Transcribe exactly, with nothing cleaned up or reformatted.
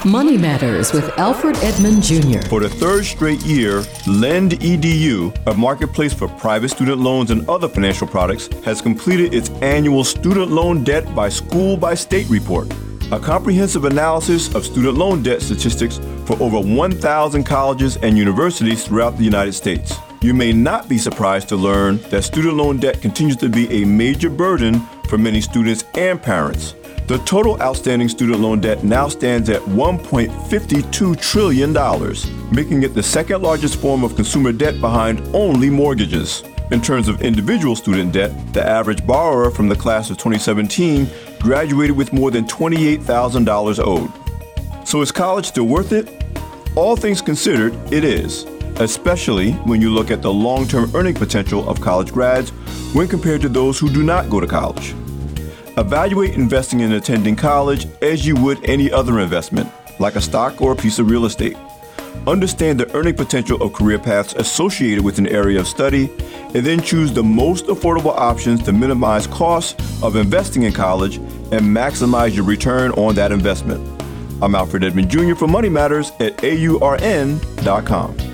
Money Matters with Alfred Edmond Junior For the third straight year, LendEDU, a marketplace for private student loans and other financial products, has completed its annual Student Loan Debt by School by State report, a comprehensive analysis of student loan debt statistics for over one thousand colleges and universities throughout the United States. You may not be surprised to learn that student loan debt continues to be a major burden for many students and parents. The total outstanding student loan debt now stands at one point five two trillion dollars, making it the second largest form of consumer debt behind only mortgages. In terms of individual student debt, the average borrower from the class of twenty seventeen graduated with more than twenty-eight thousand dollars owed. So is college still worth it? All things considered, it is, especially when you look at the long-term earning potential of college grads when compared to those who do not go to college. Evaluate investing in attending college as you would any other investment, like a stock or a piece of real estate. Understand the earning potential of career paths associated with an area of study, and then choose the most affordable options to minimize costs of investing in college and maximize your return on that investment. I'm Alfred Edmond Junior for Money Matters at A U R N dot com.